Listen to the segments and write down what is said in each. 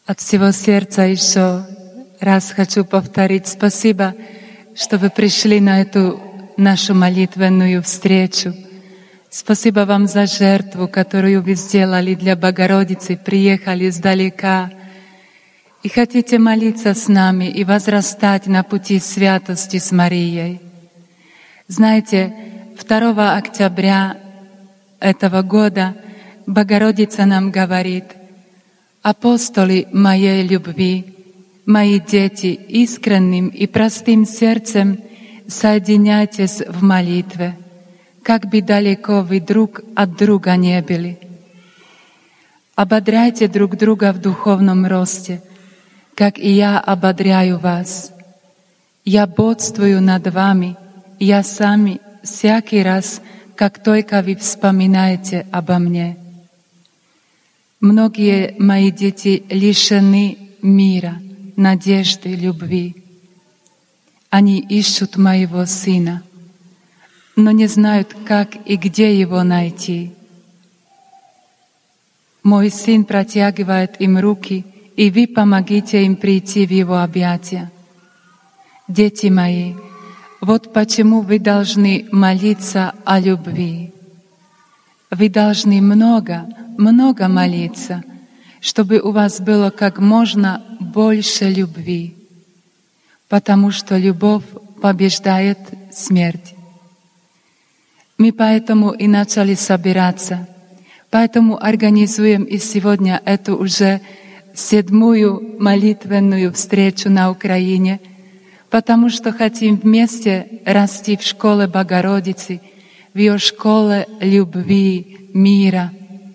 От всего сердца еще раз хочу повторить спасибо, что вы пришли на эту нашу молитвенную встречу. Спасибо вам за жертву, которую вы сделали для Богородицы, приехали издалека и хотите молиться с нами и возрастать на пути святости с Марией. Знаете, 2 октября этого года Богородица нам говорит: «Апостолы моей любви, мои дети, искренним и простым сердцем соединяйтесь в молитве, как бы далеко вы друг от друга не были. Ободряйте друг друга в духовном росте, как и я ободряю вас. Я бодствую над вами, я сами всякий раз, как только вы вспоминаете обо мне. Многие мои дети лишены мира, надежды, любви. Они ищут моего сына, но не знают, как и где его найти. Мой сын протягивает им руки, и вы помогите им прийти в его объятия. Дети мои, вот почему вы должны молиться о любви. Вы должны много молиться, чтобы у вас было как можно больше любви, потому что любовь побеждает смерть. Мы поэтому и начали собираться, поэтому организуем и сегодня эту уже 7-ю молитвенную встречу на Украине, потому что хотим вместе расти в школе Богородицы, в ее школе любви, мира.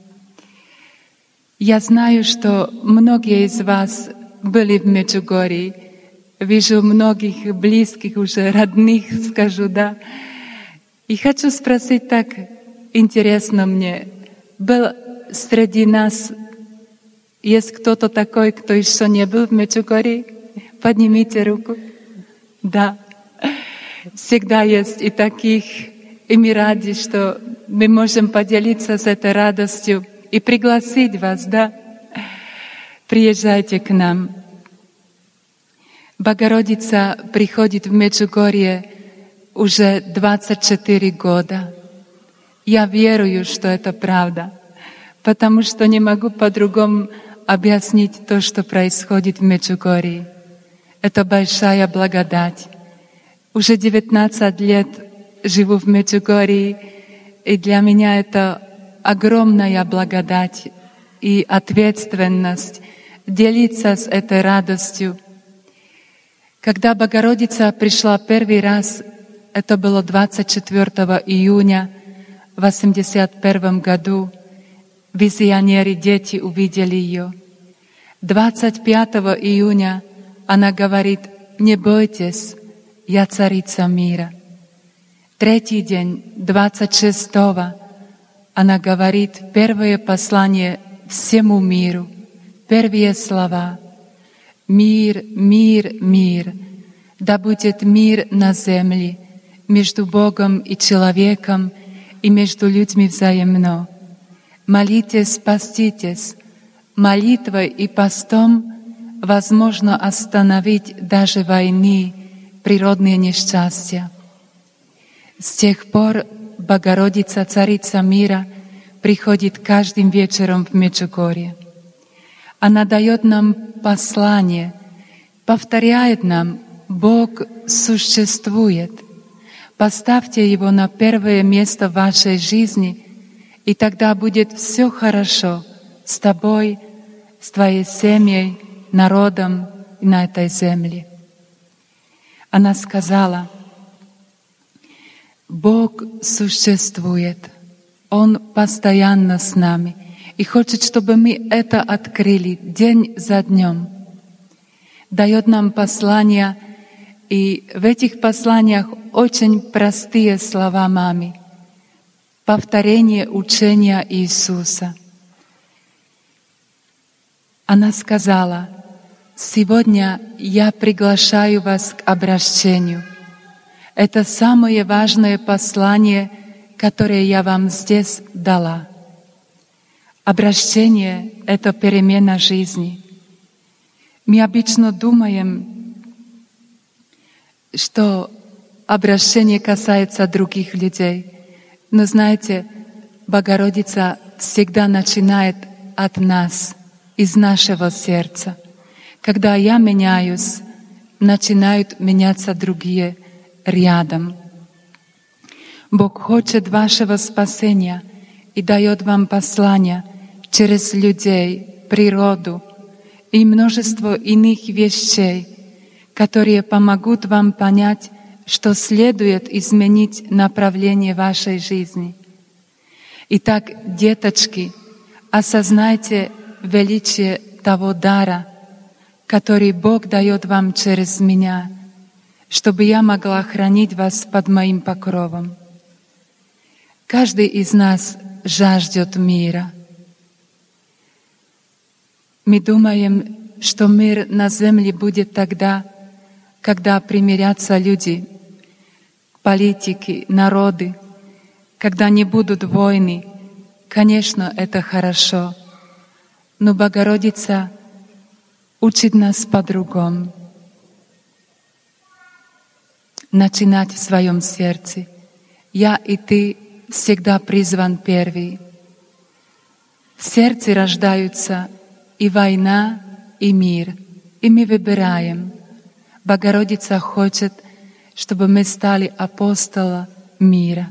Я знаю, что многие из вас были в Меджугорье. Вижу многих близких, уже родных, скажу, да. И хочу спросить, так интересно мне, был среди нас, есть кто-то такой, кто еще не был в Меджугорье? Поднимите руку. Да, всегда есть и таких, и мы рады, что мы можем поделиться с этой радостью и пригласить вас, да? Приезжайте к нам. Богородица приходит в Меджугорье уже 24 года. Я верую, что это правда, потому что не могу по-другому объяснить то, что происходит в Меджугорье. Это большая благодать. Уже 19 лет живу в Меджугорье, и для меня это огромная благодать и ответственность делиться с этой радостью. Когда Богородица пришла первый раз, это было 24 июня в 1981 году, визионеры, дети увидели ее. 25 июня она говорит: «Не бойтесь, я царица мира». Третий день, 26-го, она говорит первое послание всему миру, первые слова: «Мир, мир, мир, да будет мир на земле, между Богом и человеком и между людьми взаимно. Молитесь, поститесь, молитвой и постом возможно остановить даже войны, природные несчастья». С тех пор Богородица, Царица мира, приходит каждым вечером в Меджугорье. Она дает нам послание, повторяет нам: Бог существует. Поставьте Его на первое место в вашей жизни, и тогда будет все хорошо с тобой, с твоей семьей, народом и на этой земле. Она сказала: Бог существует, Он постоянно с нами и хочет, чтобы мы это открыли день за днем. Дает нам послания, и в этих посланиях очень простые слова маме, повторение учения Иисуса. Она сказала: «Сегодня я приглашаю вас к обращению. Это самое важное послание, которое я вам здесь дала. Обращение — это перемена жизни. Мы обычно думаем, что обращение касается других людей. Но знаете, Богородица всегда начинает от нас, из нашего сердца. Когда я меняюсь, начинают меняться другие рядом. Бог хочет вашего спасения и дает вам послание через людей, природу и множество иных вещей, которые помогут вам понять, что следует изменить направление вашей жизни. Итак, деточки, осознайте величие того дара, который Бог дает вам через меня, чтобы я могла хранить вас под моим покровом. Каждый из нас жаждет мира. Мы думаем, что мир на земле будет тогда, когда примирятся люди, политики, народы, когда не будут войны. Конечно, это хорошо, но Богородица учит нас по-другому. Начинать в своем сердце. Я и ты всегда призван первый. В сердце рождаются и война, и мир, и мы выбираем. Богородица хочет, чтобы мы стали апостолами мира.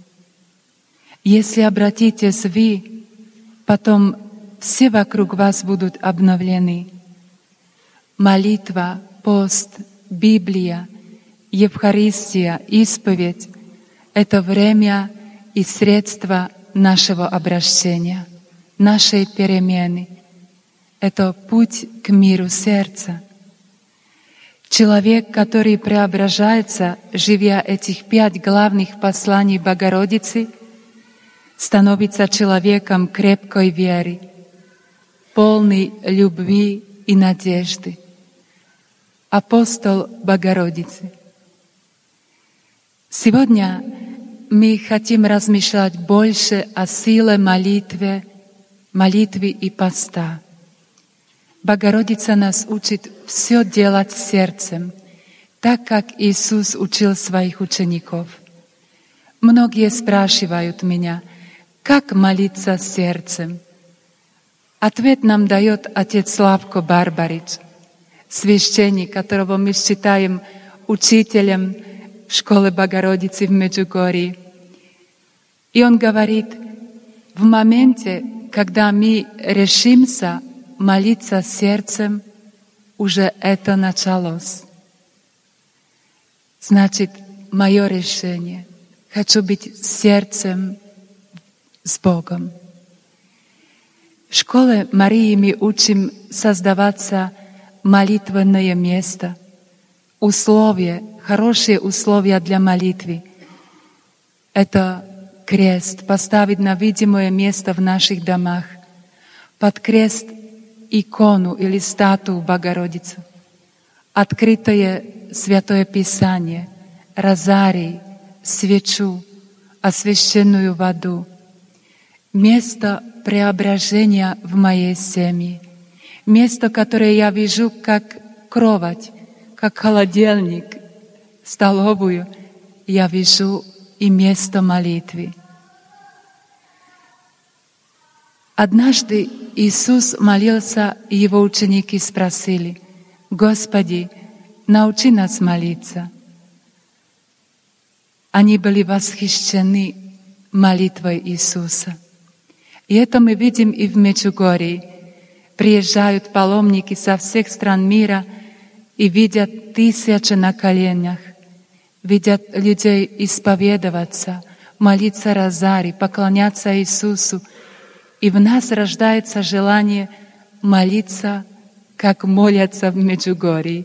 Если обратитесь вы, потом все вокруг вас будут обновлены. Молитва, пост, Библия, Евхаристия, исповедь — это время и средство нашего обращения, нашей перемены. Это путь к миру сердца. Человек, который преображается, живя этих 5 главных посланий Богородицы, становится человеком крепкой веры, полный любви и надежды. Апостол Богородицы. Сегодня мы хотим размышлять больше о силе молитвы и поста. Богородица нас учит все делать сердцем, так как Иисус учил своих учеников. Многие спрашивают меня, как молиться сердцем? Ответ нам дает отец Славко Барбарич, священник, которого мы считаем учителем в школе Богородицы в Меджугорье. И он говорит, в моменте, когда мы решимся молиться сердцем, уже это началось. Значит, мое решение. Хочу быть сердцем с Богом. В школе Марии мы учим создаваться молитвенное место, условия, хорошие условия для молитвы. Это крест, поставить на видимое место в наших домах, под крест икону или статую Богородицы, открытое Святое Писание, розарий, свечу, освященную воду, место преображения в моей семье, место, которое я вижу как кровать, как холодильник, столовую, я вижу и место молитвы. Однажды Иисус молился, и Его ученики спросили, «Господи, научи нас молиться». Они были восхищены молитвой Иисуса. И это мы видим и в Меджугорье. Приезжают паломники со всех стран мира и видят тысячи на коленях, видят людей исповедоваться, молиться розарий, поклоняться Иисусу. И в нас рождается желание молиться, как молятся в Меджугорье.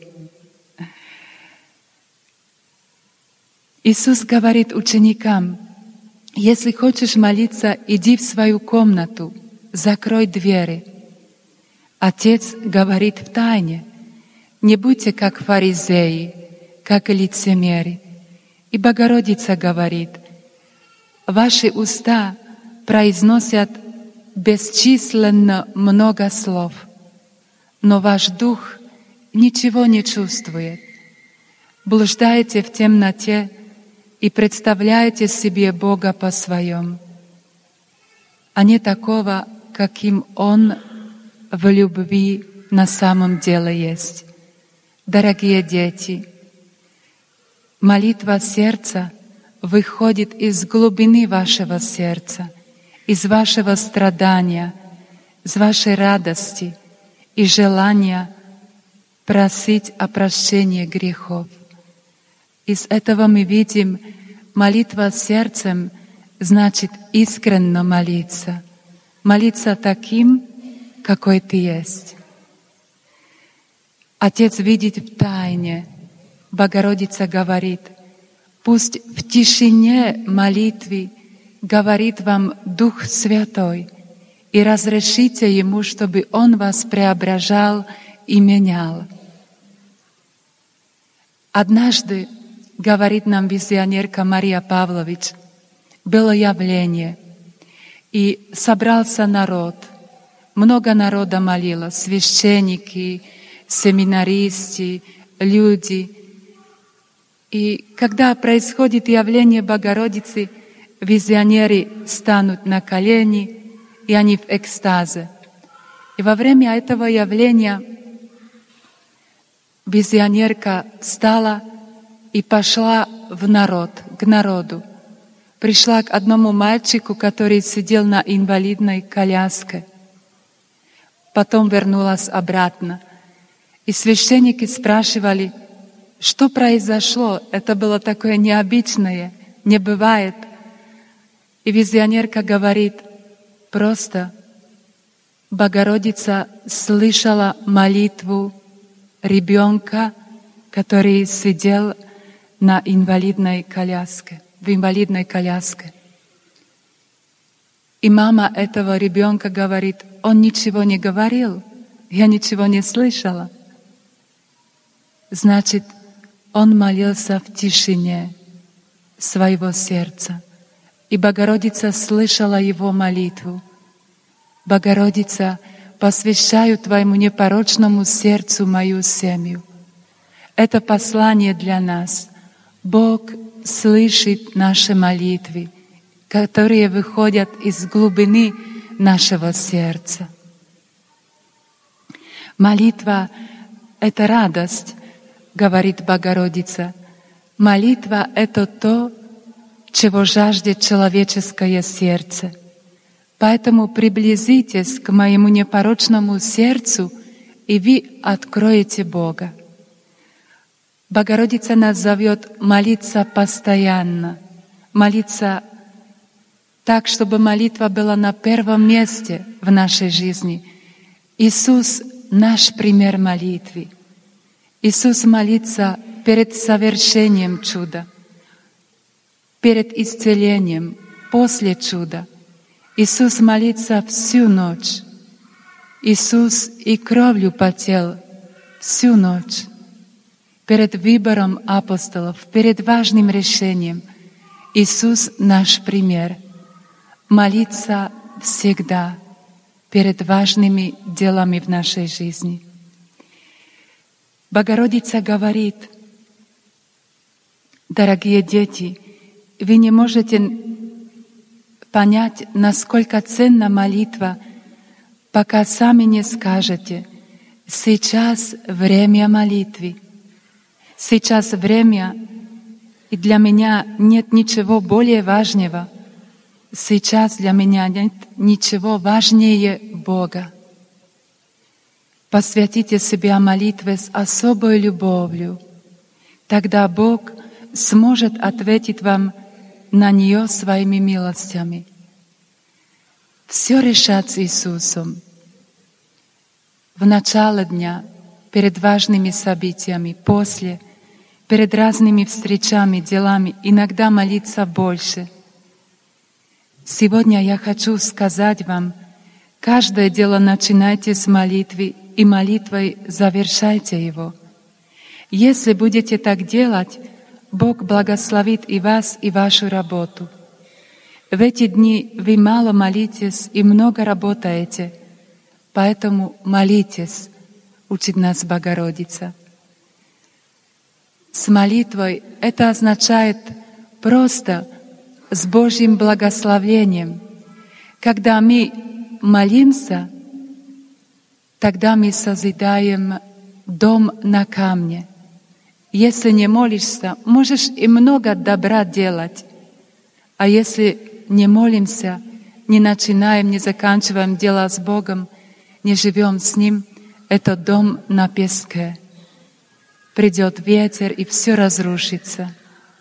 Иисус говорит ученикам, если хочешь молиться, иди в свою комнату, закрой двери. Отец говорит в тайне, не будьте как фарисеи, как лицемеры. И Богородица говорит, ваши уста произносят бесчисленно много слов, но ваш дух ничего не чувствует. Блуждаете в темноте и представляете себе Бога по-своем, а не такого, каким Он в любви на самом деле есть. Дорогие дети, молитва сердца выходит из глубины вашего сердца, из вашего страдания, из вашей радости и желания просить о прощении грехов. Из этого мы видим, молитва сердцем значит искренне молиться, молиться таким, какой ты есть. Отец видит в тайне, Богородица говорит, пусть в тишине молитвы говорит вам Дух Святой, и разрешите Ему, чтобы Он вас преображал и менял. Однажды, говорит нам визионерка Мария Павлович, было явление, и собрался народ. Много народа молило, священники, семинаристы, люди. И когда происходит явление Богородицы, визионеры станут на колени, и они в экстазе. И во время этого явления визионерка встала и пошла в народ, к народу. Пришла к одному мальчику, который сидел на инвалидной коляске. Потом вернулась обратно. И священники спрашивали, что произошло. Это было такое необычное, не бывает. И визионерка говорит, просто Богородица слышала молитву ребенка, который сидел на инвалидной коляске, в инвалидной коляске. И мама этого ребенка говорит, он ничего не говорил, я ничего не слышала. Значит, он молился в тишине своего сердца. И Богородица слышала его молитву. Богородица, посвящаю Твоему непорочному сердцу мою семью. Это послание для нас. Бог слышит наши молитвы, которые выходят из глубины нашего сердца. Молитва — это радость, говорит Богородица. Молитва — это то, чего жаждет человеческое сердце. Поэтому приблизитесь к моему непорочному сердцу, и вы откроете Бога. Богородица нас зовет молиться постоянно, молиться так, чтобы молитва была на первом месте в нашей жизни. Иисус — наш пример молитвы. Иисус молится перед совершением чуда, перед исцелением, после чуда. Иисус молится всю ночь. Иисус и кровью потел всю ночь. Перед выбором апостолов, перед важным решением. Иисус — наш пример. Молиться всегда перед важными делами в нашей жизни. Богородица говорит, дорогие дети, вы не можете понять, насколько ценна молитва, пока сами не скажете, сейчас время молитвы, сейчас время, и для меня нет ничего более важного, сейчас для меня нет ничего важнее Бога. Посвятите себя молитве с особой любовью. Тогда Бог сможет ответить вам на нее своими милостями. Все решать с Иисусом. В начале дня, перед важными событиями, после, перед разными встречами, делами, иногда молиться больше. Сегодня я хочу сказать вам, каждое дело начинайте с молитвы, и молитвой завершайте его. Если будете так делать, Бог благословит и вас, и вашу работу. В эти дни вы мало молитесь и много работаете, поэтому молитесь, учит нас Богородица. С молитвой это означает просто с Божьим благословением. Когда мы молимся, тогда мы созидаем дом на камне. Если не молишься, можешь и много добра делать. А если не молимся, не начинаем, не заканчиваем дела с Богом, не живем с Ним, это дом на песке. Придет ветер, и все разрушится.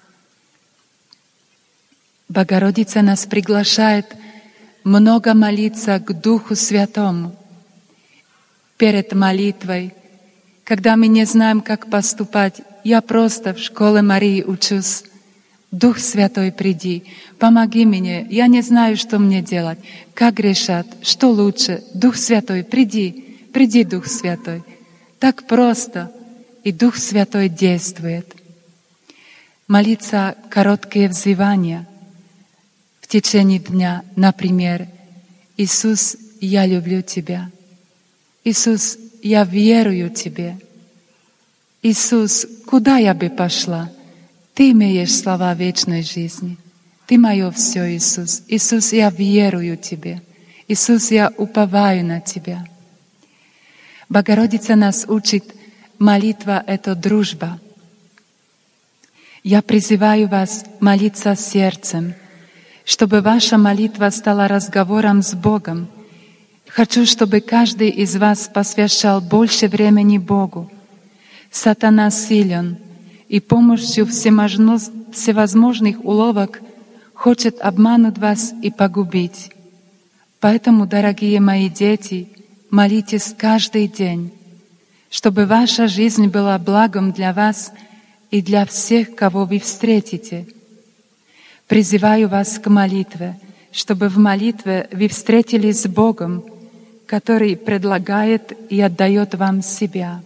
Богородица нас приглашает много молиться к Духу Святому. Перед молитвой, когда мы не знаем, как поступать, я просто в школе Марии учусь. Дух Святой, приди, помоги мне, я не знаю, что мне делать, как решать, что лучше. Дух Святой, приди, приди, Дух Святой. Так просто, и Дух Святой действует. Молиться короткие взывания в течение дня, например, «Иисус, я люблю Тебя». «Иисус, я верую Тебе». «Иисус, куда я бы пошла? Ты имеешь слова вечной жизни. Ты мое все, Иисус. Иисус, я верую Тебе. Иисус, я уповаю на Тебя». Богородица нас учит, молитва — это дружба. Я призываю вас молиться сердцем, чтобы ваша молитва стала разговором с Богом. Хочу, чтобы каждый из вас посвящал больше времени Богу. Сатана силен, и помощью всевозможных уловок хочет обмануть вас и погубить. Поэтому, дорогие мои дети, молитесь каждый день, чтобы ваша жизнь была благом для вас и для всех, кого вы встретите. Призываю вас к молитве, чтобы в молитве вы встретились с Богом, который предлагает и отдает вам себя.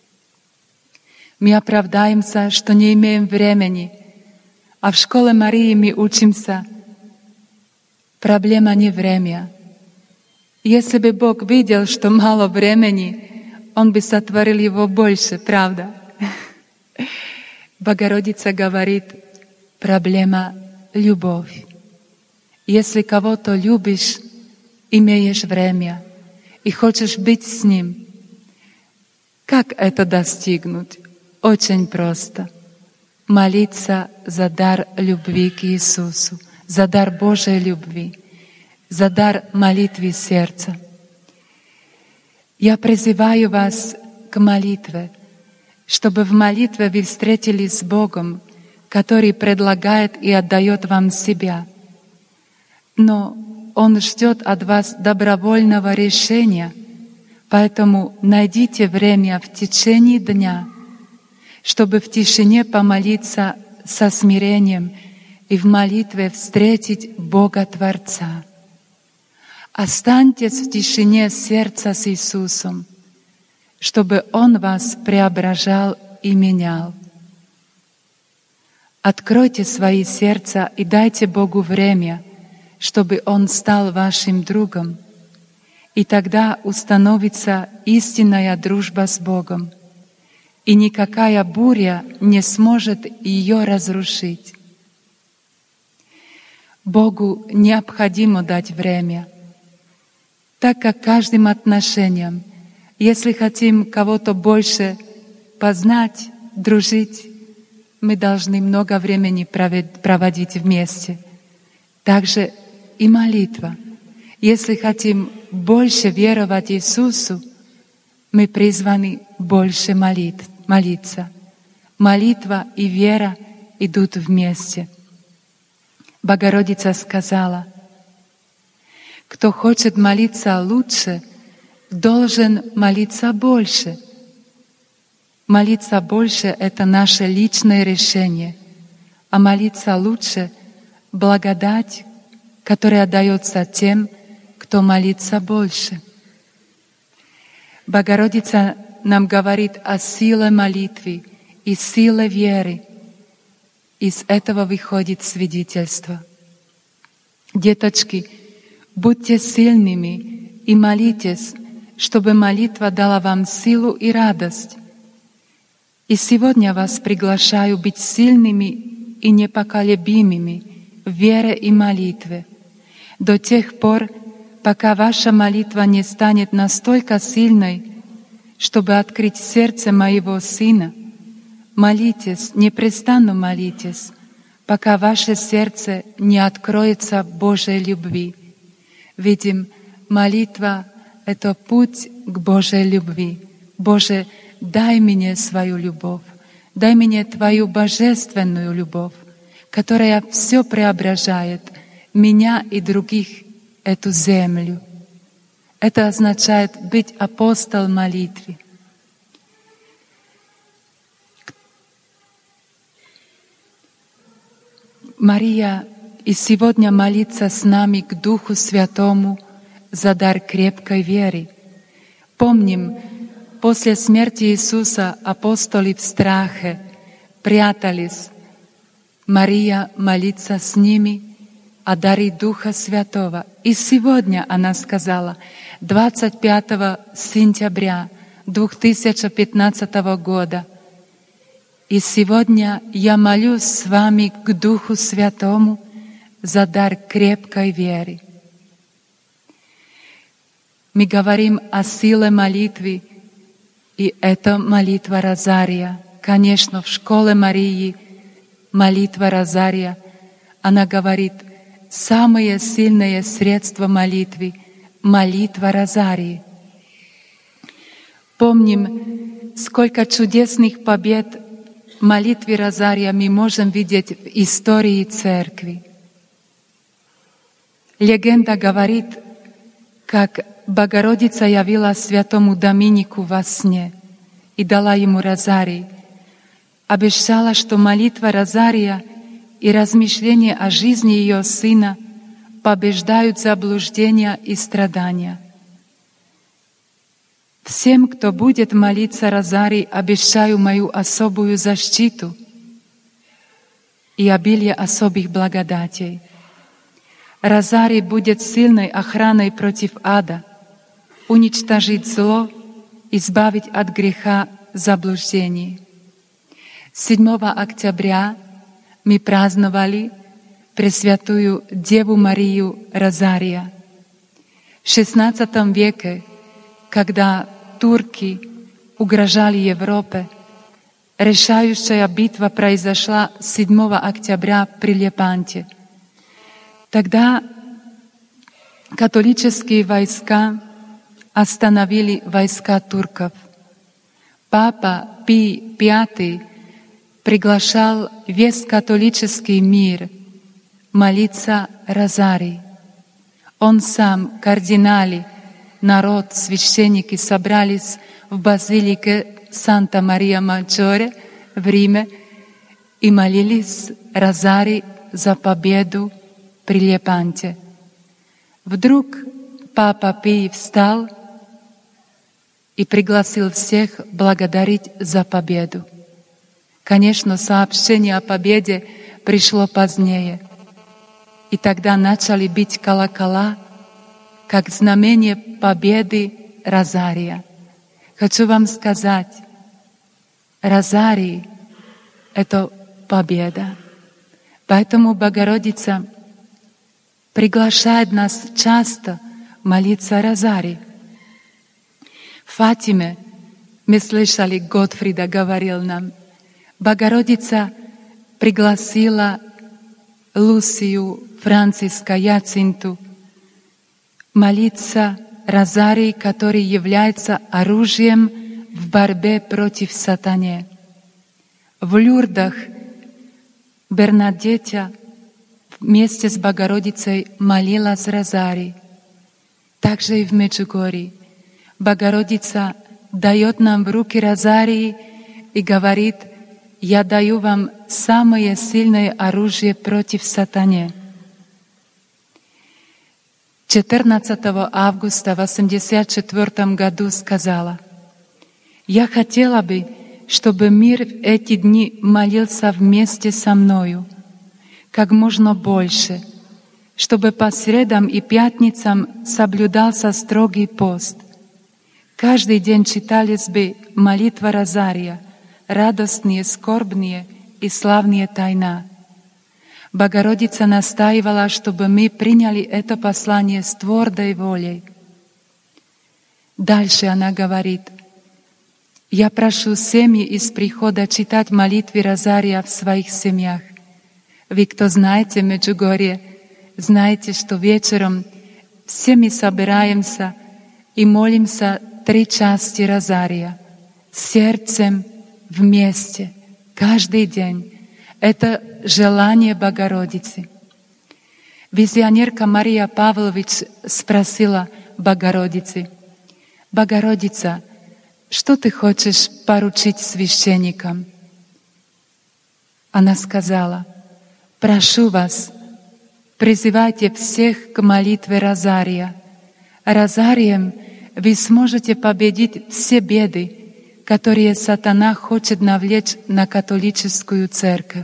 Мы оправдаемся, что не имеем времени, а в школе Марии мы учимся. Проблема не время. Если бы Бог видел, что мало времени, Он бы сотворил его больше, правда? Богородица говорит, проблема — любовь. Если кого-то любишь, имеешь время и хочешь быть с ним, как это достигнуть? Очень просто. Молиться за дар любви к Иисусу, за дар Божьей любви, за дар молитвы сердца. Я призываю вас к молитве, чтобы в молитве вы встретились с Богом, который предлагает и отдает вам себя. Но Он ждет от вас добровольного решения, поэтому найдите время в течение дня, чтобы в тишине помолиться со смирением и в молитве встретить Бога Творца. Останьтесь в тишине сердца с Иисусом, чтобы Он вас преображал и менял. Откройте свои сердца и дайте Богу время, чтобы Он стал вашим другом, и тогда установится истинная дружба с Богом, и никакая буря не сможет ее разрушить. Богу необходимо дать время, так как каждым отношениям, если хотим кого-то больше познать, дружить, мы должны много времени проводить вместе. Также и молитва. Если хотим больше веровать Иисусу, мы призваны больше молиться. Молитва и вера идут вместе. Богородица сказала, кто хочет молиться лучше, должен молиться больше. Молиться больше — это наше личное решение, а молиться лучше — благодать, которая дается тем, кто молится больше. Богородица нам говорит о силе молитвы и силе веры. Из этого выходит свидетельство. Деточки, будьте сильными и молитесь, чтобы молитва дала вам силу и радость. И сегодня вас приглашаю быть сильными и непоколебимыми в вере и молитве, до тех пор, пока ваша молитва не станет настолько сильной, чтобы открыть сердце моего Сына. Молитесь, непрестанно молитесь, пока ваше сердце не откроется Божьей любви. Видим, молитва — это путь к Божьей любви. Боже, дай мне свою любовь, дай мне Твою божественную любовь, которая все преображает, меня и других, эту землю. Это означает быть апостолом молитвы. Мария и сегодня молится с нами к Духу Святому за дар крепкой веры. Помним, после смерти Иисуса апостоли в страхе прятались. Мария молится с ними о даре Духа Святого. И сегодня она сказала, 25 сентября 2015 года, «И сегодня я молюсь с вами к Духу Святому за дар крепкой веры». Мы говорим о силе молитвы, и это молитва Розария. Конечно, в школе Марии молитва Розария, она говорит, самое сильное средство молитвы — молитва Розарии. Помним, сколько чудесных побед молитвы Розария мы можем видеть в истории Церкви. Легенда говорит, как Богородица явилась святому Доминику во сне и дала ему Розарий. Обещала, что молитва Розария и размышления о жизни ее сына побеждают заблуждения и страдания. Всем, кто будет молиться Розарий, обещаю мою особую защиту и обилие особых благодатей. Розарий будет сильной охраной против ада, уничтожить зло, избавить от греха заблуждений. 7 октября мы праздновали Пресвятую Деву Марию Розария. В XVI веке, когда турки угрожали Европе, решающая битва произошла 7 октября при Лепанте. Тогда католические войска остановили войска турков. Папа Пий V приглашал весь католический мир молиться Розарий. Он сам, кардиналы, народ, священники собрались в базилике Санта-Мария-Маджоре в Риме и молились Розарий за победу при Лепанте. Вдруг Папа Пий встал и пригласил всех благодарить за победу. Конечно, сообщение о победе пришло позднее, и тогда начали бить колокола, как знамение победы Розария. Хочу вам сказать, Розарий — это победа. Поэтому Богородица приглашает нас часто молиться Розарий. В Фатиме мы слышали, Готфрида говорил нам, Богородица пригласила Лусию, Франциска, Яцинту молиться Розарий, который является оружием в борьбе против сатаны. В Люрдах Бернадетта вместе с Богородицей молилась Розарий. Также и в Меджугорье Богородица дает нам в руки Розарий и говорит: «Я даю вам самое сильное оружие против сатаны». 14 августа в 1984 году сказала: «Я хотела бы, чтобы мир в эти дни молился вместе со мною, как можно больше, чтобы по средам и пятницам соблюдался строгий пост. Каждый день читались бы молитва Розария, радостные, скорбные и славные тайна. Богородица настаивала, чтобы мы приняли это послание с твердой волей. Дальше она говорит: «Я прошу семьи из прихода читать молитвы Розария в своих семьях. Вы, кто знаете Меджугорье, знаете, что вечером все мы собираемся и молимся 3 части Розария сердцем вместе, каждый день. Это желание Богородицы». Визионерка Мария Павлович спросила Богородицы: «Богородица, что ты хочешь поручить священникам?» Она сказала: «Прошу вас, призывайте всех к молитве Розария. Розарием вы сможете победить все беды, которые сатана хочет навлечь на католическую церковь.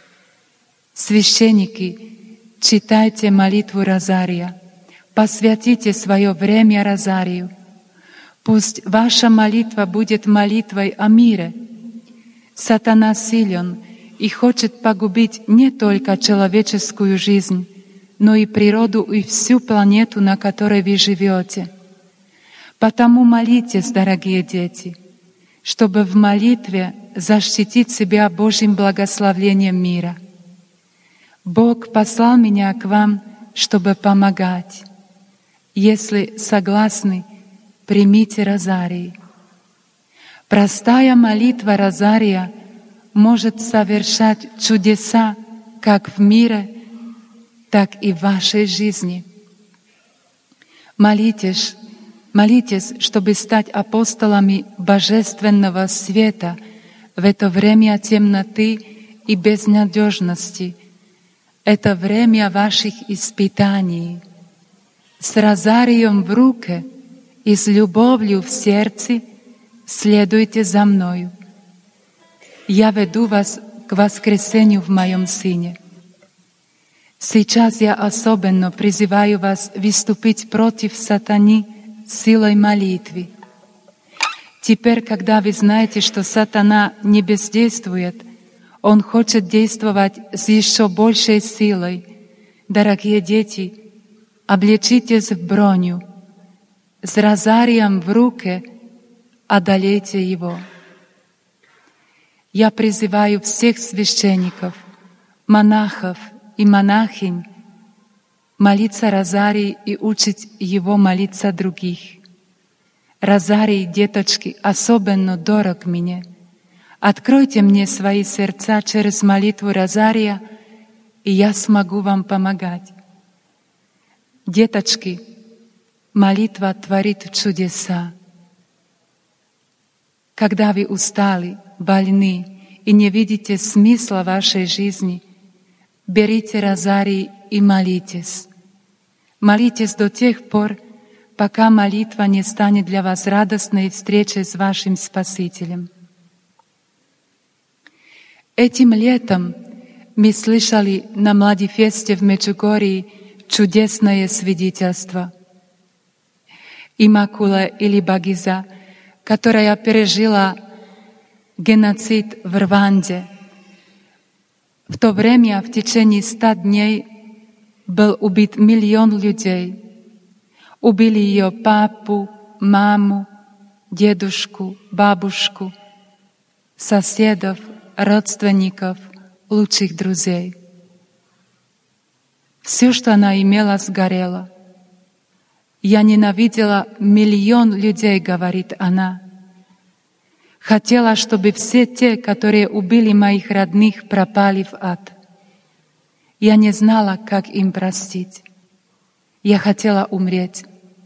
Священники, читайте молитву Розария, посвятите свое время Розарию. Пусть ваша молитва будет молитвой о мире. Сатана силен и хочет погубить не только человеческую жизнь, но и природу и всю планету, на которой вы живете. Потому молитесь, дорогие дети, чтобы в молитве защитить себя Божьим благословением мира. Бог послал меня к вам, чтобы помогать. Если согласны, примите Розарий. Простая молитва Розария может совершать чудеса как в мире, так и в вашей жизни. Молитесь, чтобы стать апостолами божественного света в это время темноты и безнадежности. Это время ваших испытаний. С Розарием в руке и с любовью в сердце следуйте за мною. Я веду вас к воскресению в моем Сыне. Сейчас я особенно призываю вас выступить против сатаны силой молитвы. Теперь, когда вы знаете, что сатана не бездействует, он хочет действовать с еще большей силой. Дорогие дети, облечитесь в броню, с Розарием в руке одолейте его. Я призываю всех священников, монахов и монахинь молиться Розарий и учить его молиться других. Розарий, деточки, особенно дорог мне. Откройте мне свои сердца через молитву Розария, и я смогу вам помогать. Деточки, молитва творит чудеса. Когда вы устали, больны и не видите смысла вашей жизни, берите Розарий и молитесь. Молитесь до тех пор, пока молитва не станет для вас радостной встречей с вашим Спасителем. Этим летом мы слышали на Младифесте в Меджугорье чудесное свидетельство. Имакула или Багиза, которая пережила геноцид в Рванде. В то время в течение 100 дней был убит 1 миллион людей. Убили ее папу, маму, дедушку, бабушку, соседов, родственников, лучших друзей. Все, что она имела, сгорело. «Я ненавидела 1 миллион людей», — говорит она. «Хотела, чтобы все те, которые убили моих родных, пропали в ад. Я не знала, как им простить. Я хотела умереть».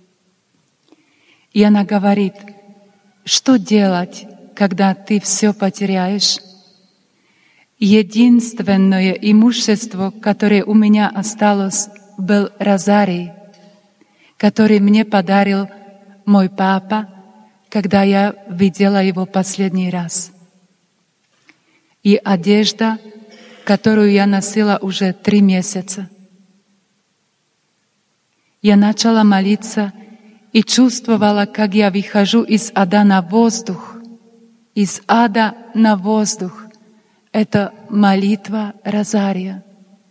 И она говорит: «Что делать, когда ты все потеряешь? Единственное имущество, которое у меня осталось, был Розарий, который мне подарил мой папа, когда я видела его последний раз. И одежда, которую я носила уже 3 месяца. Я начала молиться и чувствовала, как я выхожу из ада на воздух. Из ада на воздух. Это молитва Розария.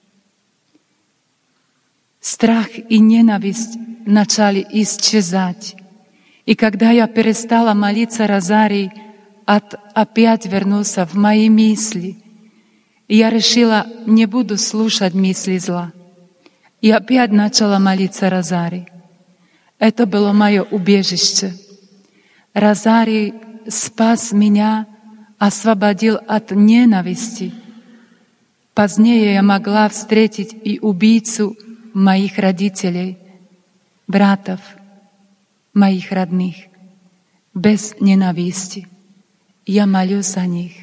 Страх и ненависть начали исчезать. И когда я перестала молиться Розарий, ад опять вернулся в мои мысли. И я решила, не буду слушать мысли зла. И опять начала молиться Розарий. Это было мое убежище. Розарий спас меня, освободил от ненависти. Позднее я могла встретить и убийцу моих родителей, братьев, моих родных, без ненависти. Я молюсь за них.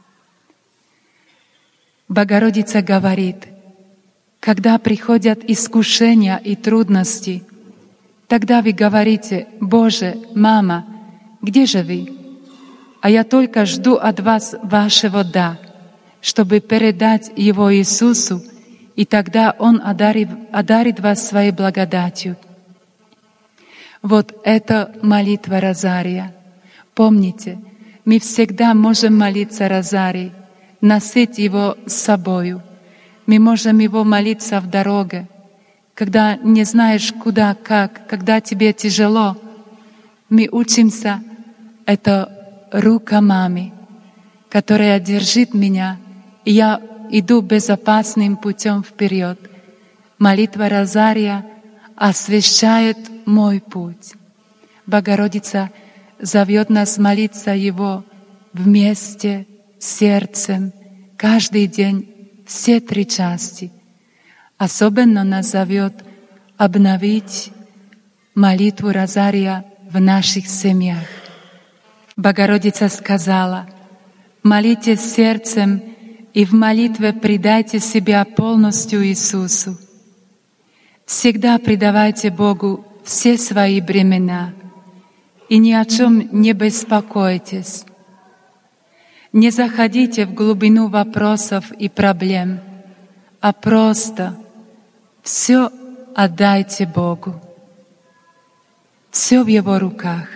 Богородица говорит, когда приходят искушения и трудности, тогда вы говорите: «Боже, мама, где же вы? А я только жду от вас вашего «да», чтобы передать его Иисусу, и тогда Он одарит вас своей благодатью». Вот это молитва Розария. Помните, мы всегда можем молиться Розарий, носить его с собою. Мы можем его молиться в дороге, когда не знаешь куда, как, когда тебе тяжело. Мы учимся, это рука мамы, которая держит меня, и я иду безопасным путем вперед. Молитва Розария освещает мой путь. Богородица зовет нас молиться Его вместе, сердцем, каждый день, все 3 части. Особенно нас зовет обновить молитву Розария в наших семьях. Богородица сказала: «Молитесь сердцем и в молитве предайте себя полностью Иисусу. Всегда предавайте Богу все свои бремена и ни о чем не беспокойтесь. Не заходите в глубину вопросов и проблем, а просто все отдайте Богу. Все в Его руках.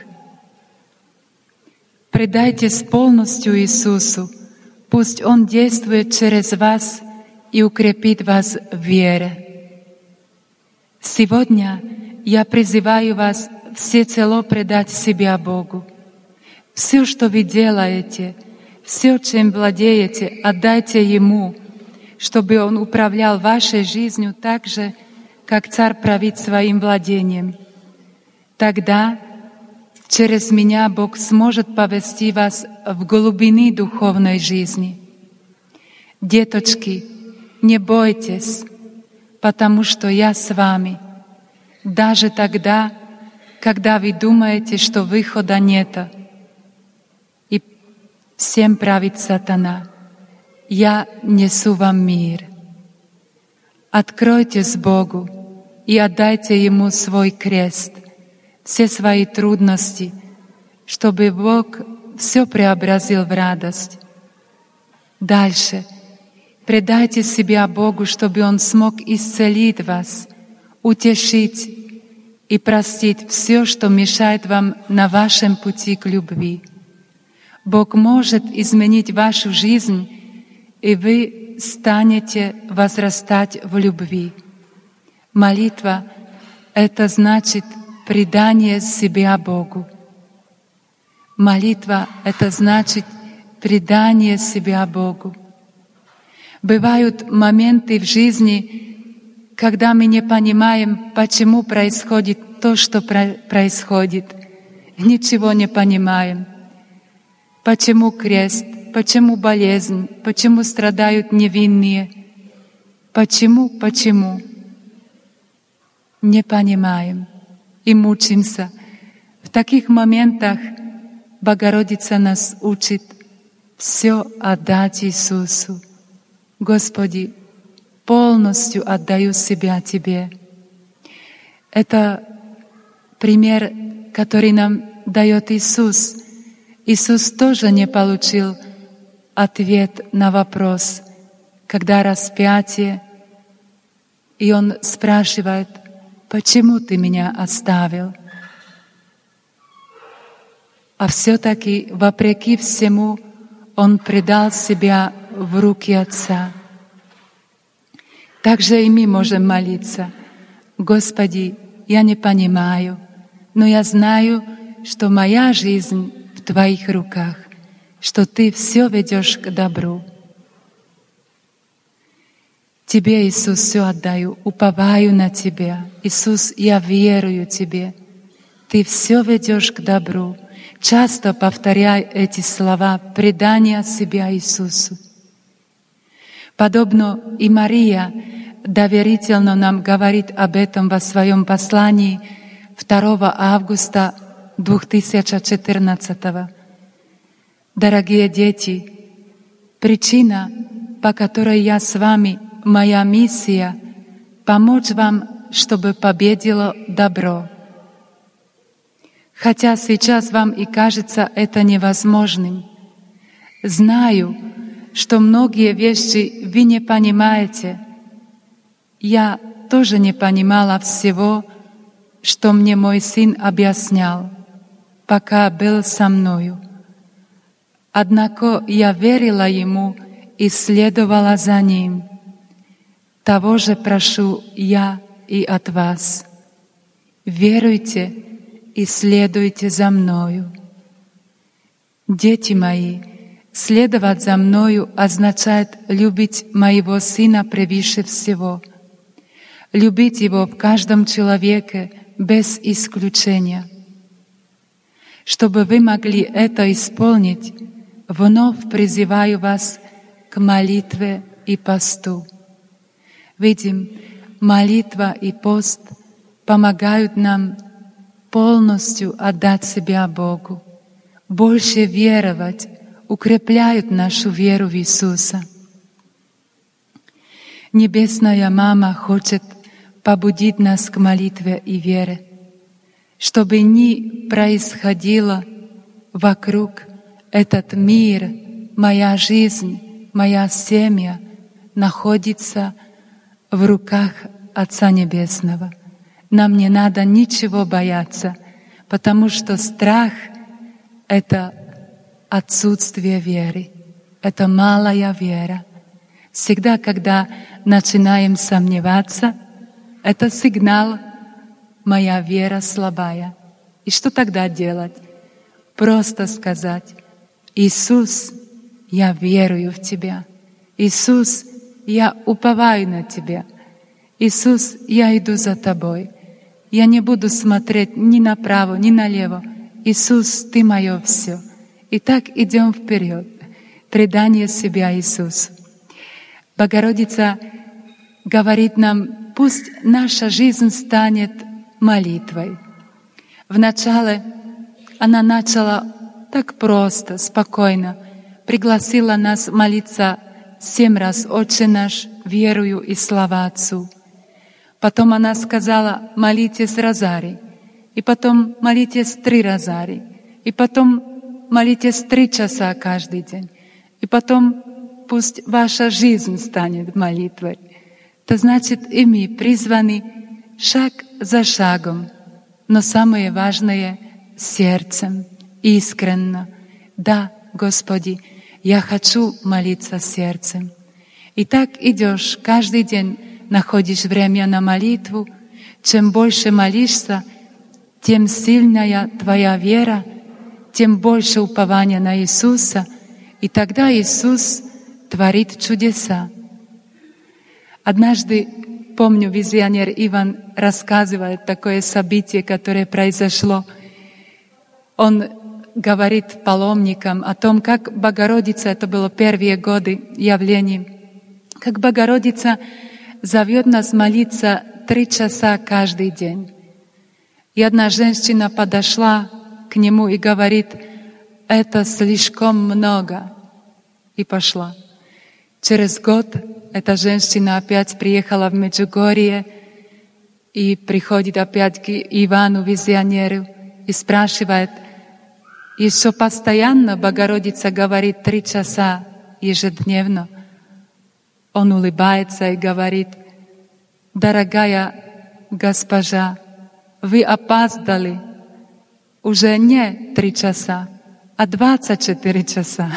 Предайтесь полностью Иисусу, пусть Он действует через вас и укрепит вас в вере. Сегодня я призываю вас всецело предать себя Богу. Все, что вы делаете, все, чем владеете, отдайте Ему, чтобы Он управлял вашей жизнью так же, как царь правит своим владением. Тогда через меня Бог сможет повести вас в глубины духовной жизни. Деточки, не бойтесь, потому что я с вами, даже тогда, когда вы думаете, что выхода нет, и всем правит сатана. Я несу вам мир. Откройтесь Богу и отдайте Ему свой крест, все свои трудности, чтобы Бог все преобразил в радость. Дальше предайте себя Богу, чтобы Он смог исцелить вас, утешить и простить все, что мешает вам на вашем пути к любви. Бог может изменить вашу жизнь, и вы станете возрастать в любви. Молитва — это значит предание себя Богу. Молитва — это значит предание себя Богу. Бывают моменты в жизни, когда мы не понимаем, почему происходит то, что происходит. Ничего не понимаем. Почему крест? Почему болезнь? Почему страдают невинные? Почему? Не понимаем и мучимся. В таких моментах Богородица нас учит все отдать Иисусу. Господи, полностью отдаю себя Тебе. Это пример, который нам дает Иисус. Иисус тоже не получил ответ на вопрос, когда распятие, и Он спрашивает: «Почему Ты меня оставил?» а все-таки, вопреки всему, Он предал себя в руки Отца. Также и мы можем молиться: «Господи, я не понимаю, но я знаю, что моя жизнь в Твоих руках, что Ты все ведешь к добру. Тебе, Иисус, все отдаю, уповаю на Тебя. Иисус, я верую Тебе. Ты все ведешь к добру». Часто повторяй эти слова предания себя Иисусу. Подобно и Мария доверительно нам говорит об этом во своем послании 2 августа 2014. Дорогие дети, причина, по которой я с вами, моя миссия — помочь вам, чтобы победило добро. Хотя сейчас вам и кажется это невозможным, знаю, что многие вещи вы не понимаете. Я тоже не понимала всего, что мне мой сын объяснял, пока был со мною. Однако я верила ему и следовала за ним. Того же прошу я и от вас. Веруйте и следуйте за мною. Дети мои, следовать за мною означает любить моего Сына превыше всего, любить Его в каждом человеке без исключения. Чтобы вы могли это исполнить, вновь призываю вас к молитве и посту. Видим, молитва и пост помогают нам полностью отдать себя Богу, больше веровать, укрепляют нашу веру в Иисуса. Небесная Мама хочет побудить нас к молитве и вере, чтобы ни происходило вокруг, этот мир, моя жизнь, моя семья находится в руках Отца Небесного. Нам не надо ничего бояться, потому что страх — это отсутствие веры, это малая вера. Всегда, когда начинаем сомневаться, это сигнал «моя вера слабая». И что тогда делать? Просто сказать: «Иисус, я верую в Тебя. Иисус, я уповаю на Тебя. Иисус, я иду за Тобой. Я не буду смотреть ни направо, ни налево. Иисус, Ты мое все». И так идем вперед. Предание себя Иисусу. Богородица говорит нам: пусть наша жизнь станет молитвой. Вначале она начала так просто, спокойно, пригласила нас молиться 7 раз «Отче наш», верую и слава Отцу. Потом она сказала: молитесь розарий, и потом молитесь 3 розарий, и потом молитесь 3 часа каждый день, и потом пусть ваша жизнь станет молитвой. Это значит, и мы призваны шаг за шагом, но самое важное — сердцем, искренно. Да, Господи, я хочу молиться сердцем. И так идешь каждый день, находишь время на молитву. Чем больше молишься, тем сильная твоя вера, тем больше упования на Иисуса, и тогда Иисус творит чудеса. Однажды, помню, визионер Иван рассказывает такое событие, которое произошло. Он говорит паломникам о том, как Богородица, это было первые годы явлений, как Богородица зовет нас молиться 3 часа каждый день. И одна женщина подошла к нему и говорит: это слишком много. И пошла. Через год эта женщина опять приехала в Меджугорье и приходит опять к Ивану, визионеру, и спрашивает: еще постоянно Богородица говорит 3 часа ежедневно? Он улыбается и говорит: дорогая госпожа, вы опоздали. уже не 3 часа, а 24 часа.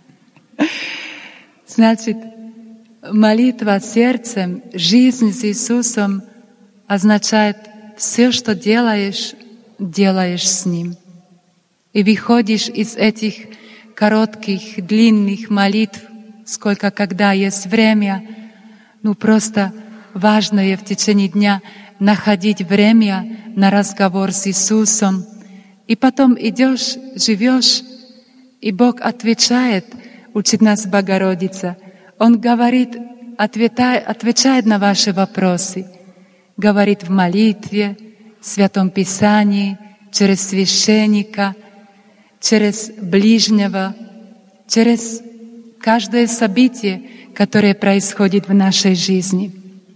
Значит, молитва сердцем, жизнь с Иисусом означает все, что делаешь, делаешь с Ним. И выходишь из этих коротких, длинных молитв, сколько когда есть время, просто важное в течение дня находить время на разговор с Иисусом. И потом идешь, живешь, и Бог отвечает, учит нас Богородица. Он говорит, отвечает на ваши вопросы, говорит в молитве, в Святом Писании, через священника, через ближнего, через каждое событие, которое происходит в нашей жизни.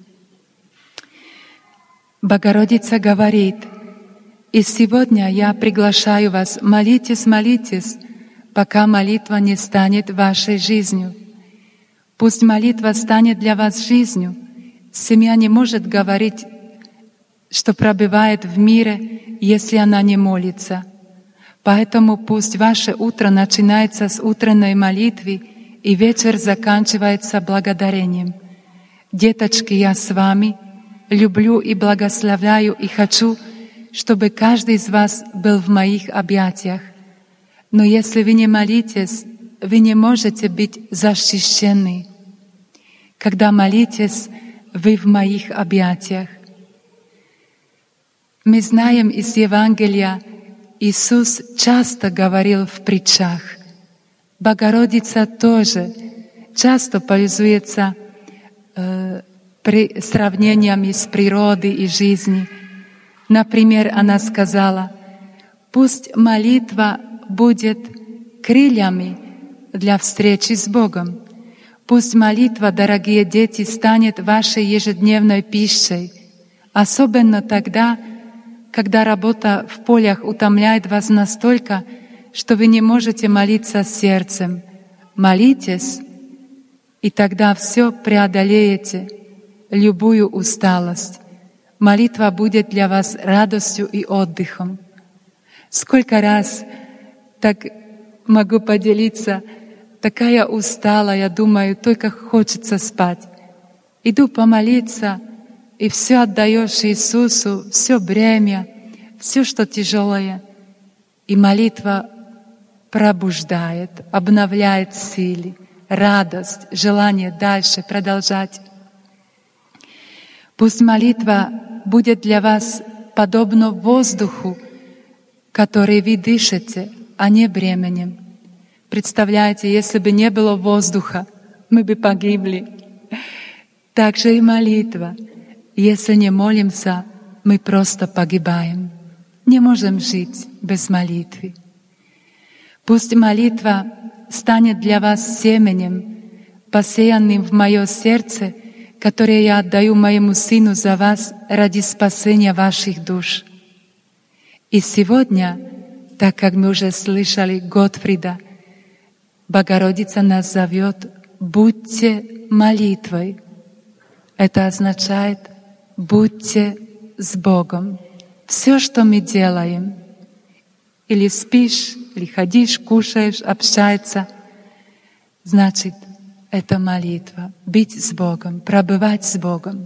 Богородица говорит, и сегодня я приглашаю вас, молитесь, молитесь, пока молитва не станет вашей жизнью. Пусть молитва станет для вас жизнью. Семья не может говорить, что пробывает в мире, если она не молится. Поэтому пусть ваше утро начинается с утренней молитвы и вечер заканчивается благодарением. Деточки, я с вами, люблю и благословляю и хочу, чтобы каждый из вас был в моих объятиях. Но если вы не молитесь, вы не можете быть защищены. Когда молитесь, вы в моих объятиях. Мы знаем из Евангелия, Иисус часто говорил в притчах. Богородица тоже часто пользуется сравнениями с природой и жизнью. Например, она сказала, «Пусть молитва будет крыльями для встречи с Богом. Пусть молитва, дорогие дети, станет вашей ежедневной пищей, особенно тогда, когда работа в полях утомляет вас настолько, что вы не можете молиться сердцем. Молитесь, и тогда все преодолеете, любую усталость. Молитва будет для вас радостью и отдыхом. Сколько раз так могу поделиться, такая усталая, думаю, только хочется спать. Иду помолиться, и все отдаешь Иисусу, все бремя, все, что тяжелое. И молитва пробуждает, обновляет силы, радость, желание дальше продолжать. Пусть молитва будет для вас подобно воздуху, который вы дышите, а не бременем. Представляете, если бы не было воздуха, мы бы погибли. Так же и молитва. Если не молимся, мы просто погибаем. Не можем жить без молитвы. Пусть молитва станет для вас семенем, посеянным в мое сердце, которое я отдаю моему Сыну за вас ради спасения ваших душ. И сегодня, так как мы уже слышали Готфрида, Богородица нас зовет «Будьте молитвой». Это означает «Будьте с Богом». Все, что мы делаем, или спишь, или ходишь, кушаешь, общаешься, значит, это молитва. Быть с Богом, пробывать с Богом.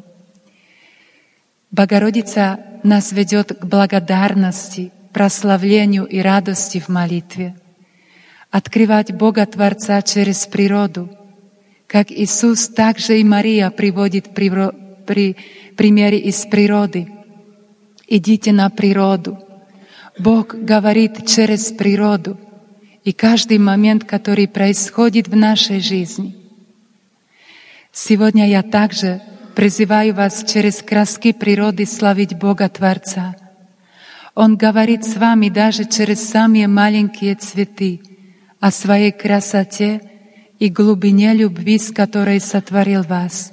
Богородица нас ведет к благодарности, прославлению и радости в молитве. Открывать Бога Творца через природу. Как Иисус, так же и Мария приводит примеры из природы. Идите на природу. Бог говорит через природу и каждый момент, который происходит в нашей жизни. Сегодня я также призываю вас через краски природы славить Бога Творца. Он говорит с вами даже через самые маленькие цветы о своей красоте и глубине любви, с которой сотворил вас.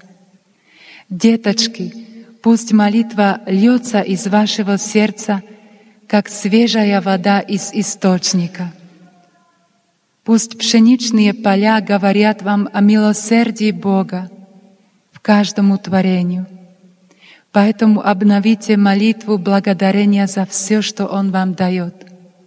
Деточки, пусть молитва льется из вашего сердца, как свежая вода из источника. Пусть пшеничные поля говорят вам о милосердии Бога в каждому творению. Поэтому обновите молитву благодарения за все, что Он вам дает.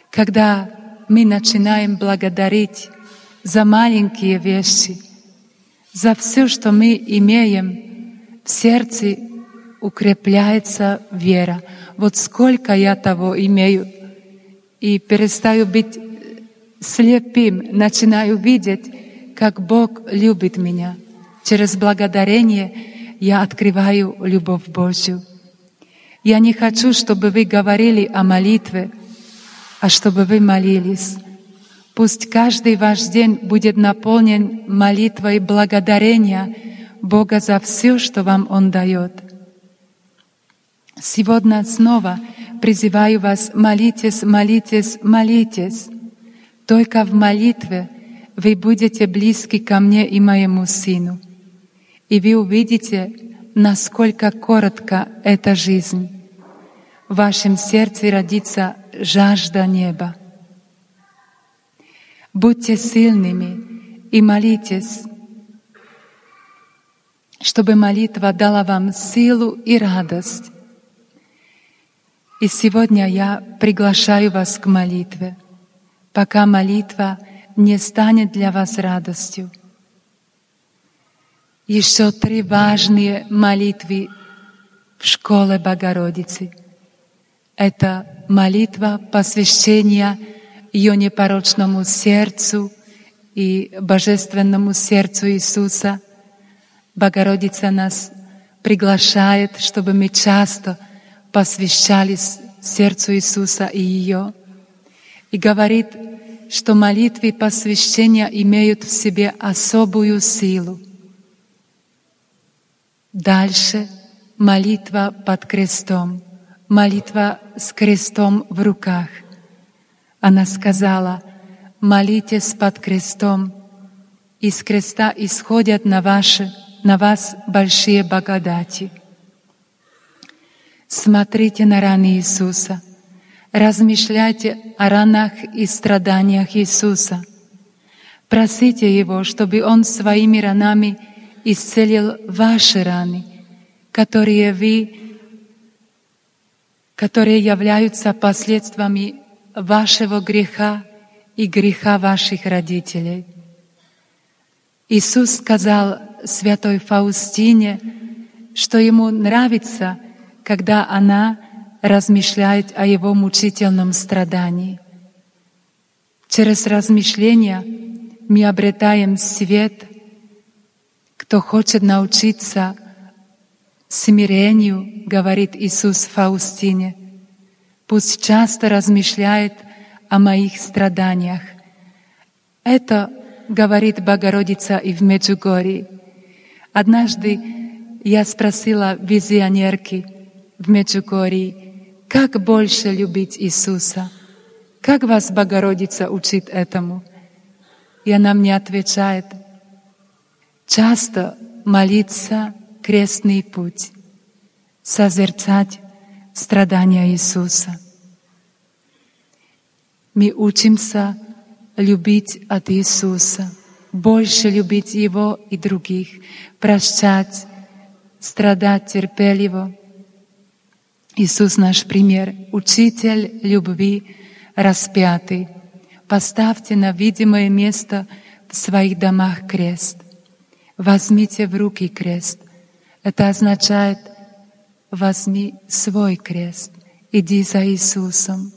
когда мы начинаем благодарить за маленькие вещи, за все, что мы имеем, в сердце укрепляется вера. Вот сколько я того имею, и перестаю быть слепым, начинаю видеть, как Бог любит меня. Через благодарение я открываю любовь Божью. Я не хочу, чтобы вы говорили о молитве, а чтобы вы молились. Пусть каждый ваш день будет наполнен молитвой благодарения Бога за все, что вам Он дает. Сегодня снова призываю вас: молитесь, молитесь, молитесь. Только в молитве вы будете близки ко мне и моему Сыну. И вы увидите, насколько коротка эта жизнь. В вашем сердце родится жажда неба. Будьте сильными и молитесь, чтобы молитва дала вам силу и радость. И сегодня я приглашаю вас к молитве, пока молитва не станет для вас радостью. Еще 3 важные молитвы в школе Богородицы. Это молитва посвящения ее непорочному сердцу и божественному сердцу Иисуса. Богородица нас приглашает, чтобы мы часто посвящались сердцу Иисуса и ее. И говорит, что молитвы посвящения имеют в себе особую силу. Дальше молитва под крестом, молитва с крестом в руках. Она сказала: молитесь под крестом, и с креста исходят на вас большие благодати. Смотрите на раны Иисуса, размышляйте о ранах и страданиях Иисуса. Просите Его, чтобы Он своими ранами исцелил ваши раны, которые являются последствиями вашего греха и греха ваших родителей. Иисус сказал святой Фаустине, что Ему нравится, когда она размышляет о Его мучительном страдании. Через размышления мы обретаем свет. Кто хочет научиться смирению, говорит Иисус Фаустине, пусть часто размышляет о моих страданиях. Это говорит Богородица и в Меджугорье. Однажды я спросила визионерки в Меджугорье, как больше любить Иисуса? Как вас Богородица учит этому? И она мне отвечает: часто молиться крестный путь, созерцать страдания Иисуса. Мы учимся любить от Иисуса, больше любить Его и других, прощать, страдать терпеливо. Иисус наш пример, учитель любви распятый. Поставьте на видимое место в своих домах крест. Возьмите в руки крест. Это означает: возьми свой крест, иди за Иисусом.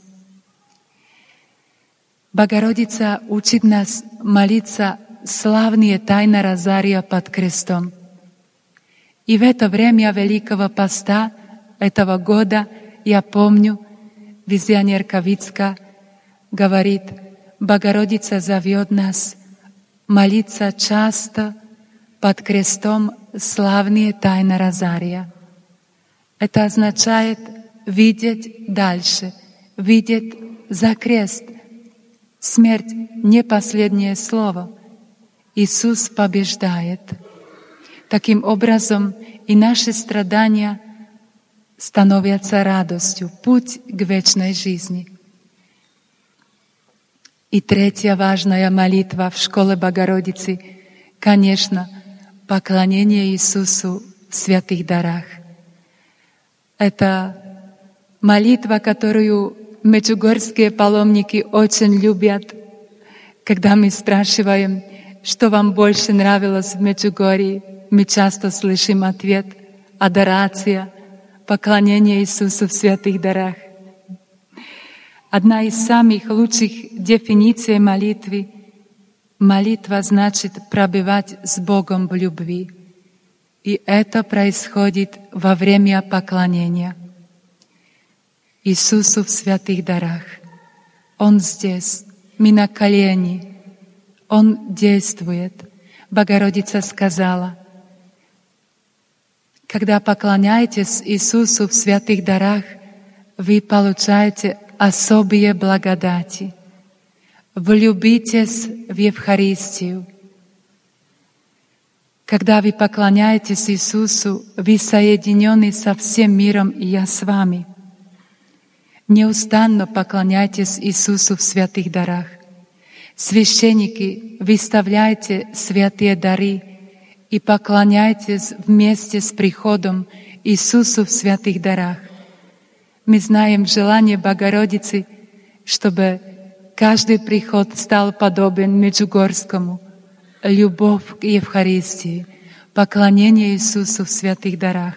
Богородица учит нас молиться славные тайны Розария под крестом. И в это время Великого Поста этого года, я помню, визионерка Вицка говорит: Богородица зовет нас молиться часто под крестом славные тайны Розария. Это означает видеть дальше, видеть за крест. Смерть не последнее слово. Иисус побеждает. Таким образом, и наши страдания становятся радостью, путь к вечной жизни. И 3 важная молитва в школе Богородицы, конечно, поклонение Иисусу в святых дарах. Это молитва, которую Меджугорские паломники очень любят, когда мы спрашиваем, что вам больше нравилось в Меджугорье. Мы часто слышим ответ — адорация, поклонение Иисусу в святых дарах. Одна из самых лучших дефиниций молитвы — молитва значит пробывать с Богом в любви. И это происходит во время поклонения Иисусу в святых дарах. Он здесь, мы на колени, Он действует. Богородица сказала: когда поклоняетесь Иисусу в святых дарах, вы получаете особые благодати. Влюбитесь в Евхаристию. Когда вы поклоняетесь Иисусу, вы соединены со всем миром, и я с вами. Неустанно поклоняйтесь Иисусу в святых дарах. Священники, выставляйте святые дары и поклоняйтесь вместе с приходом Иисусу в святых дарах. Мы знаем желание Богородицы, чтобы каждый приход стал подобен Меджугорскому. Любовь к Евхаристии, поклонение Иисусу в святых дарах.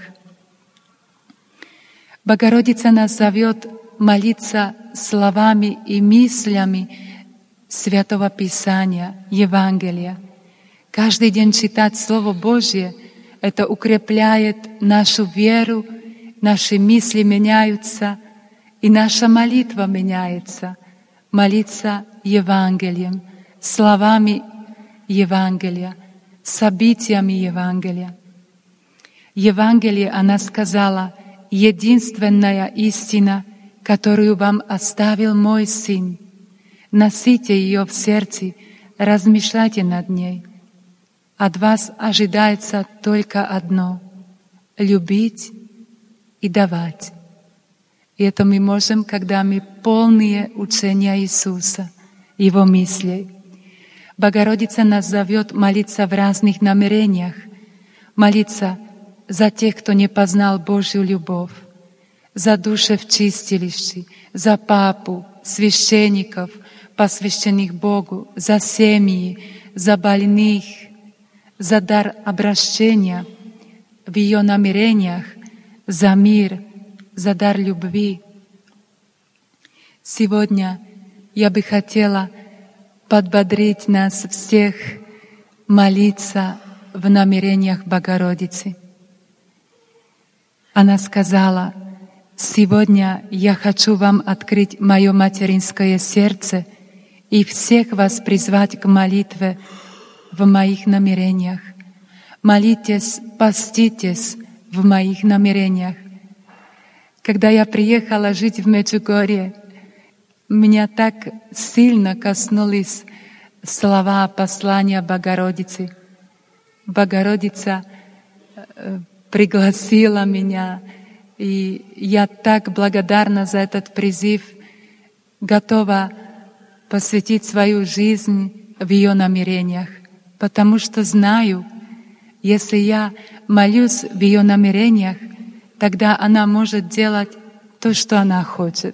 Богородица нас зовет молиться словами и мыслями Святого Писания, Евангелия. Каждый день читать Слово Божье — это укрепляет нашу веру, наши мысли меняются, и наша молитва меняется. Молиться Евангелием, словами Евангелия, событиями Евангелия. Евангелие, она сказала, единственная истина, которую вам оставил мой Сын. Носите ее в сердце, размышляйте над ней. От вас ожидается только одно — любить и давать. И это мы можем, когда мы полные учения Иисуса, Его мыслей. Богородица нас зовет молиться в разных намерениях, молиться за тех, кто не познал Божью любовь, за души в чистилище, за папу, священников, посвященных Богу, за семьи, за больных, за дар обращения в ее намерениях, за мир, за дар любви. Сегодня я бы хотела подбодрить нас всех молиться в намерениях Богородицы. Она сказала: «Сегодня я хочу вам открыть мое материнское сердце и всех вас призвать к молитве в моих намерениях. Молитесь, поститесь в моих намерениях». Когда я приехала жить в Меджугорье, меня так сильно коснулись слова послания Богородицы. Богородица пригласила меня, и я так благодарна за этот призыв, готова посвятить свою жизнь в ее намерениях, потому что знаю, если я молюсь в ее намерениях, тогда она может делать то, что она хочет.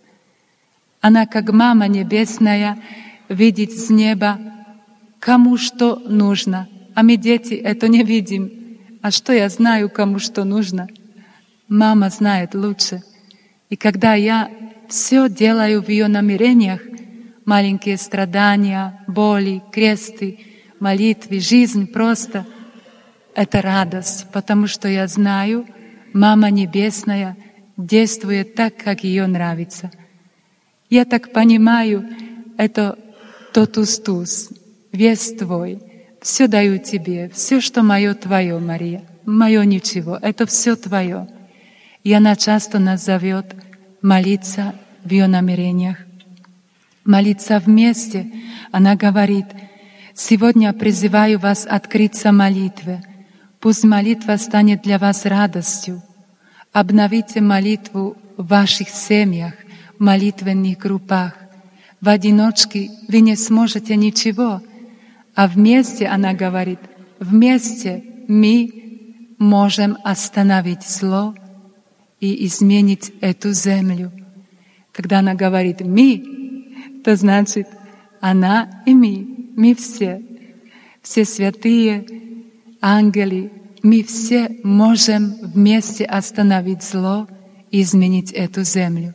Она, как Мама Небесная, видит с неба, кому что нужно, а мы, дети, это не видим. А что я знаю, кому что нужно? Мама знает лучше. И когда я все делаю в ее намерениях, маленькие страдания, боли, кресты, молитвы, жизнь просто, это радость, потому что я знаю, Мама Небесная действует так, как ее нравится. Я так понимаю, это тотус, весь твой. Все даю тебе, все, что мое, твое, Мария. Мое ничего, это все твое. И она часто нас зовет молиться в ее намерениях. Молиться вместе. Она говорит: «Сегодня призываю вас открыться молитве. Пусть молитва станет для вас радостью. Обновите молитву в ваших семьях, в молитвенных группах. В одиночке вы не сможете ничего, а вместе, она говорит, вместе мы можем остановить зло и изменить эту землю. Когда она говорит «мы», то значит она и мы все святые, ангелы, мы все можем вместе остановить зло и изменить эту землю.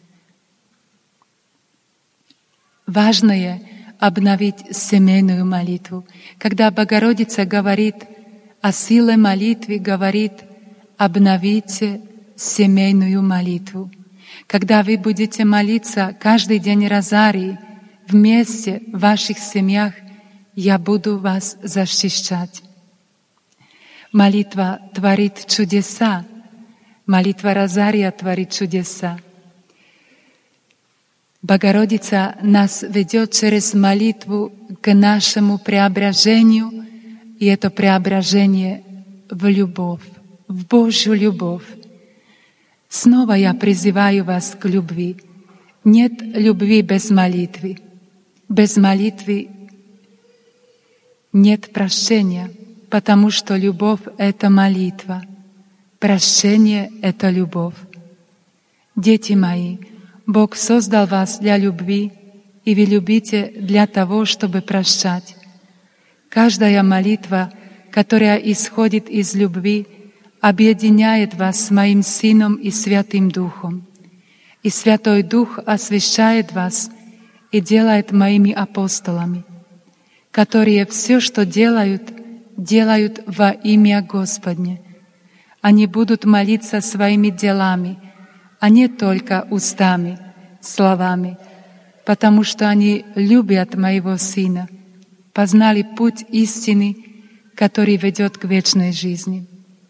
Важное — обновить семейную молитву. Когда Богородица говорит о силе молитвы, говорит: обновите семейную молитву. Когда вы будете молиться каждый день розарий вместе в ваших семьях, я буду вас защищать. Молитва творит чудеса. Молитва розария творит чудеса. Богородица нас ведет через молитву к нашему преображению, и это преображение в любовь, в Божью любовь. Снова я призываю вас к любви. Нет любви без молитвы. Без молитвы нет прощения, потому что любовь — это молитва. Прощение — это любовь. Дети мои, Бог создал вас для любви, и вы любите для того, чтобы прощать. Каждая молитва, которая исходит из любви, объединяет вас с моим Сыном и Святым Духом. И Святой Дух освящает вас и делает моими апостолами, которые все, что делают, делают во имя Господне. Они будут молиться своими делами, а не только устами, словами, потому что они любят моего Сына, познали путь истины, который ведет к вечной жизни.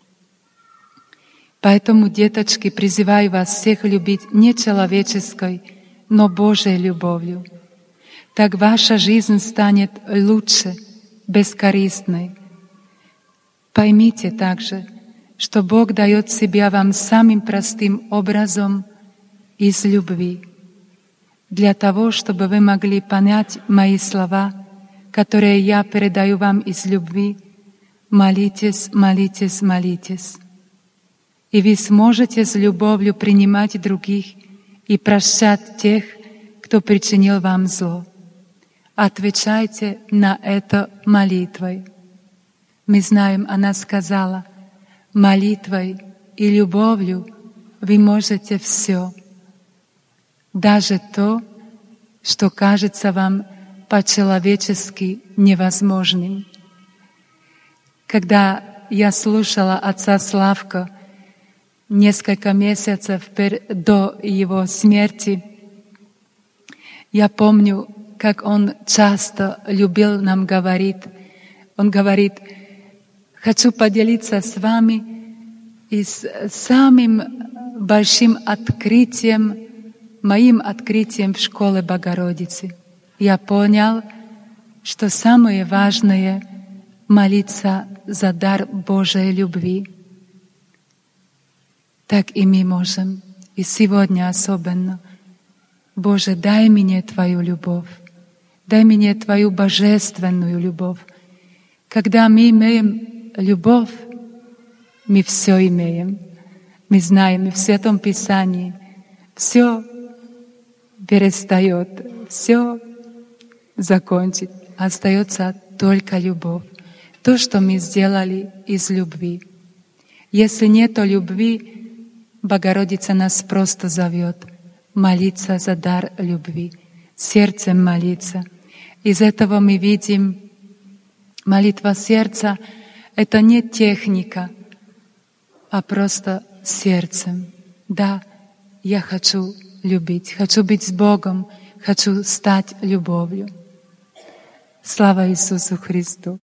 Поэтому, деточки, призываю вас всех любить не человеческой, но Божьей любовью. Так ваша жизнь станет лучше, бескорыстной. Поймите также, что Бог дает себя вам самым простым образом из любви, для того, чтобы вы могли понять мои слова, которые я передаю вам из любви. Молитесь, молитесь, молитесь. И вы сможете с любовью принимать других и прощать тех, кто причинил вам зло. Отвечайте на это молитвой. Мы знаем, она сказала: молитвой и любовью вы можете все, даже то, что кажется вам по-человечески невозможным. Когда я слушала отца Славка несколько месяцев до его смерти, я помню, как он часто любил нам говорить. Он говорит: хочу поделиться с вами и с самым большим открытием, моим открытием в школе Богородицы. Я понял, что самое важное — молиться за дар Божьей любви. Так и мы можем, и сегодня особенно. Боже, дай мне Твою любовь, дай мне Твою божественную любовь. Когда мы имеем любовь, мы все имеем. Мы знаем, в Святом Писании все перестает, все закончит. Остается только любовь. То, что мы сделали из любви. Если нет любви, Богородица нас просто зовет молиться за дар любви, сердцем молиться. Из этого мы видим, молитва сердца — это не техника, а просто сердцем. Да, я хочу любить, хочу быть с Богом, хочу стать любовью. Слава Иисусу Христу!